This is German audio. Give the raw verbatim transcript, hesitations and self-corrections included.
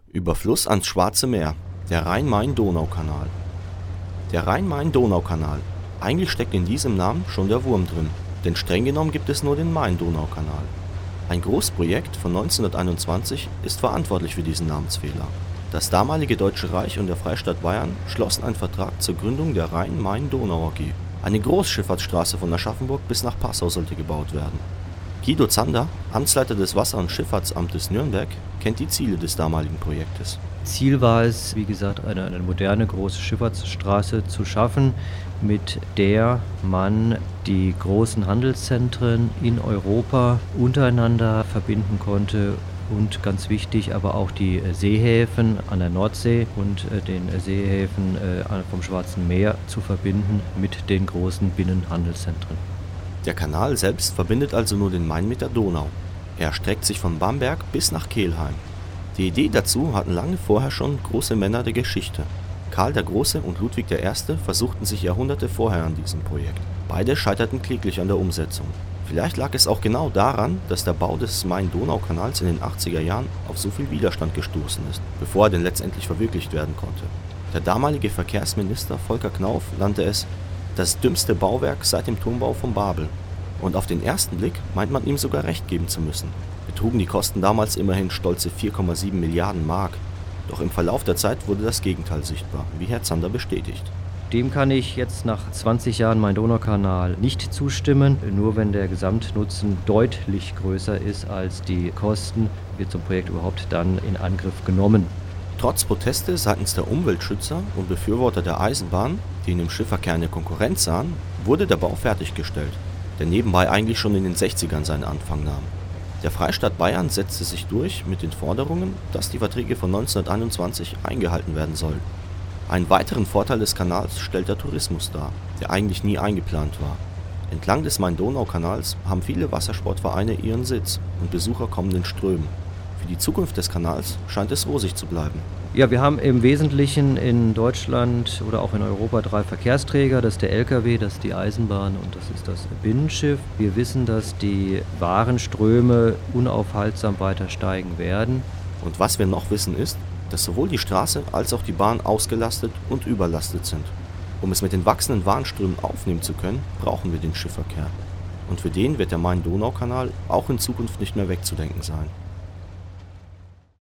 Überfluss ans Schwarze Meer, der Rhein-Main-Donau-Kanal. Der Rhein-Main-Donau-Kanal. Eigentlich steckt in diesem Namen schon der Wurm drin, denn streng genommen gibt es nur den Main-Donau-Kanal. Ein Großprojekt von neunzehnhunderteinundzwanzig ist verantwortlich für diesen Namensfehler. Das damalige Deutsche Reich und der Freistaat Bayern schlossen einen Vertrag zur Gründung der Rhein-Main-Donau A G. Eine Großschifffahrtsstraße von Aschaffenburg bis nach Passau sollte gebaut werden. Guido Zander, Amtsleiter des Wasser- und Schifffahrtsamtes Nürnberg, kennt die Ziele des damaligen Projektes. Ziel war es, wie gesagt, eine, eine moderne große Schifffahrtsstraße zu schaffen, mit der man die großen Handelszentren in Europa untereinander verbinden konnte und ganz wichtig aber auch die Seehäfen an der Nordsee und den Seehäfen vom Schwarzen Meer zu verbinden mit den großen Binnenhandelszentren. Der Kanal selbst verbindet also nur den Main mit der Donau. Er erstreckt sich von Bamberg bis nach Kelheim. Die Idee dazu hatten lange vorher schon große Männer der Geschichte. Karl der Große und Ludwig der Erste versuchten sich Jahrhunderte vorher an diesem Projekt. Beide scheiterten kläglich an der Umsetzung. Vielleicht lag es auch genau daran, dass der Bau des Main-Donau-Kanals in den achtziger Jahren auf so viel Widerstand gestoßen ist, bevor er denn letztendlich verwirklicht werden konnte. Der damalige Verkehrsminister Volker Knauf nannte es das dümmste Bauwerk seit dem Turmbau von Babel. Und auf den ersten Blick meint man ihm sogar recht geben zu müssen. Betrugen die Kosten damals immerhin stolze vier Komma sieben Milliarden Mark. Doch im Verlauf der Zeit wurde das Gegenteil sichtbar, wie Herr Zander bestätigt. Dem kann ich jetzt nach zwanzig Jahren Main-Donau-Kanal nicht zustimmen. Nur wenn der Gesamtnutzen deutlich größer ist als die Kosten, wird so ein Projekt überhaupt dann in Angriff genommen. Trotz Proteste seitens der Umweltschützer und Befürworter der Eisenbahn, die in dem Schiffverkehr eine Konkurrenz sahen, wurde der Bau fertiggestellt, der nebenbei eigentlich schon in den sechzigern seinen Anfang nahm. Der Freistaat Bayern setzte sich durch mit den Forderungen, dass die Verträge von neunzehnhunderteinundzwanzig eingehalten werden sollen. Einen weiteren Vorteil des Kanals stellt der Tourismus dar, der eigentlich nie eingeplant war. Entlang des Main-Donau-Kanals haben viele Wassersportvereine ihren Sitz und Besucher kommen in Strömen. Für die Zukunft des Kanals scheint es rosig zu bleiben. Ja, wir haben im Wesentlichen in Deutschland oder auch in Europa drei Verkehrsträger. Das ist der L K W, das ist die Eisenbahn und das ist das Binnenschiff. Wir wissen, dass die Warenströme unaufhaltsam weiter steigen werden. Und was wir noch wissen ist, dass sowohl die Straße als auch die Bahn ausgelastet und überlastet sind. Um es mit den wachsenden Warenströmen aufnehmen zu können, brauchen wir den Schiffverkehr. Und für den wird der Main-Donau-Kanal auch in Zukunft nicht mehr wegzudenken sein.